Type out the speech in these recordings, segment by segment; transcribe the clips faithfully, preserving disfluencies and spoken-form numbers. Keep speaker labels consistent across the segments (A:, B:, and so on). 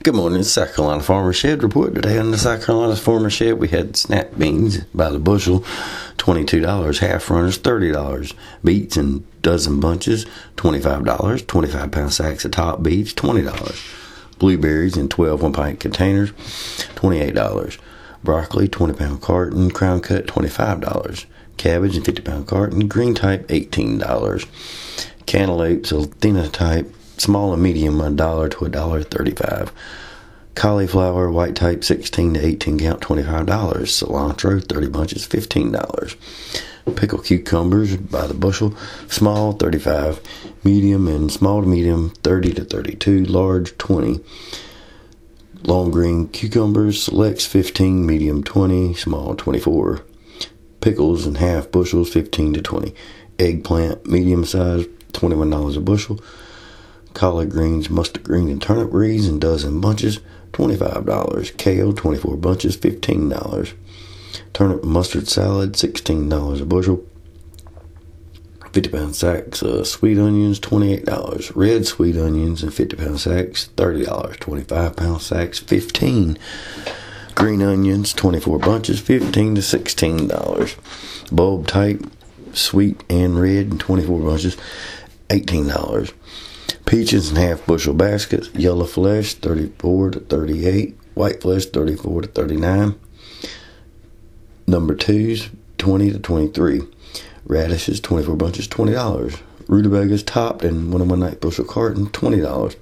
A: Good morning, it's South Carolina Farmer Shed Report. Today on the South Carolina Farmer Shed, we had snap beans by the bushel, twenty-two dollars. Half runners, thirty dollars. Beets in dozen bunches, twenty-five dollars. twenty-five pound sacks of top beets, twenty dollars. Blueberries in twelve one-pint containers, twenty-eight dollars. Broccoli, twenty pound carton. Crown cut, twenty-five dollars. Cabbage in fifty pound carton. Green type, eighteen dollars. Cantaloupes, Athena type, small and medium, a dollar to a dollar thirty-five. Cauliflower, white type, sixteen to eighteen count, twenty-five dollars. Cilantro, thirty bunches, fifteen dollars. Pickled cucumbers by the bushel, small, thirty-five. Medium and small to medium, thirty to thirty-two. Large, twenty. Long green cucumbers, selects, fifteen. Medium, twenty. Small, twenty-four. Pickles in half bushels, fifteen to twenty. Eggplant, medium size, twenty-one dollars a bushel. Collard greens, mustard green, and turnip greens in dozen bunches, twenty-five dollars. Kale, twenty-four bunches, fifteen dollars. Turnip mustard salad, sixteen dollars a bushel. fifty pound sacks of sweet onions, twenty-eight dollars. Red sweet onions in fifty pound sacks, thirty dollars. twenty-five pound sacks, fifteen dollars. Green onions, twenty-four bunches, fifteen to sixteen dollars. Bulb type, sweet and red, and twenty-four bunches, eighteen dollars. Peaches in half bushel baskets, yellow flesh, thirty-four to thirty-eight, white flesh, thirty-four to thirty-nine. Number twos, twenty to twenty-three. Radishes, twenty-four bunches, twenty dollars. Rutabagas topped in one and one night bushel carton, twenty dollars.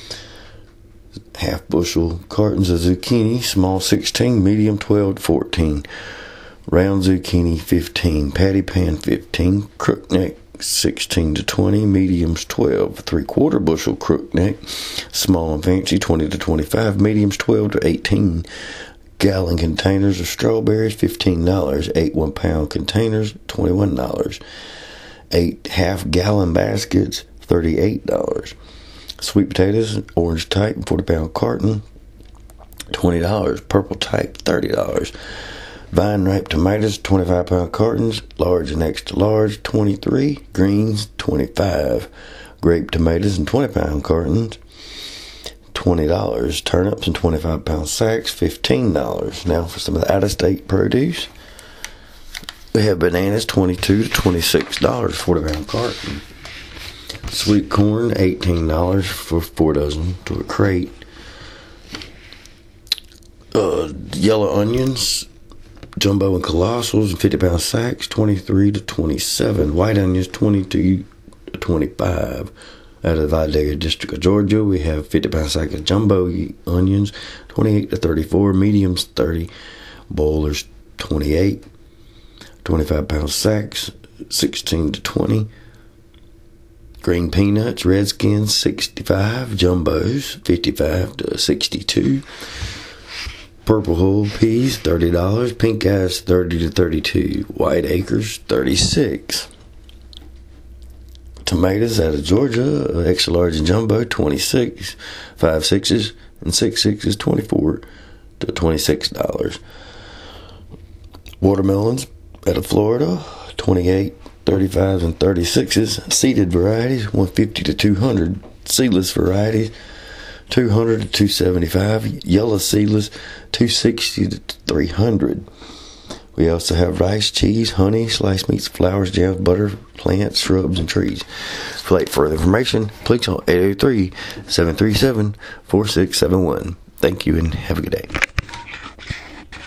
A: Half bushel cartons of zucchini, small sixteen, medium twelve to fourteen. Round zucchini, fifteen. Patty pan, fifteen. Crookneck, sixteen to twenty, mediums twelve. Three quarter bushel crookneck, small and fancy, twenty to twenty-five, mediums twelve to eighteen. Gallon containers of strawberries, fifteen dollars. Eight one pound containers, twenty-one dollars. Eight half gallon baskets, thirty-eight dollars. Sweet potatoes, orange type, forty pound carton, twenty dollars. Purple type, thirty dollars. Vine ripe tomatoes, twenty-five pound cartons, large and extra large, twenty-three. Greens, twenty-five. Grape tomatoes in twenty pound cartons, twenty dollars. Turnips in twenty-five pound sacks, fifteen dollars. Now for some of the out-of-state produce. We have bananas, twenty-two to twenty-six dollars, forty pound carton. Sweet corn, eighteen dollars for four dozen to a crate. Uh, yellow onions, jumbo and colossals in fifty pound sacks, twenty-three to twenty-seven. White onions, twenty-two to twenty-five. Out of the Vidalia District of Georgia, we have fifty pound sack of jumbo onions, twenty-eight to thirty-four. Mediums, thirty. Boilers, twenty-eight. twenty-five pound sacks, sixteen to twenty. Green peanuts, Redskins, sixty-five. Jumbos, fifty-five to sixty-two. Purple whole peas, thirty dollars. Pink eyes, thirty to thirty-two. White acres, thirty-six. Tomatoes out of Georgia, extra large and jumbo, twenty-six. Five sixes and six sixes, twenty-four to twenty-six dollars. Watermelons out of Florida, twenty-eight. thirty-fives and thirty-sixes. Seeded varieties, one fifty to two hundred. Seedless varieties, two hundred to two seventy-five. Yellow seedless, two sixty to three hundred. We also have rice, cheese, honey, sliced meats, flowers, jams, butter, plants, shrubs, and trees. For further information, please call eight oh three, seven three seven, four six seven one. Thank you and have a good day.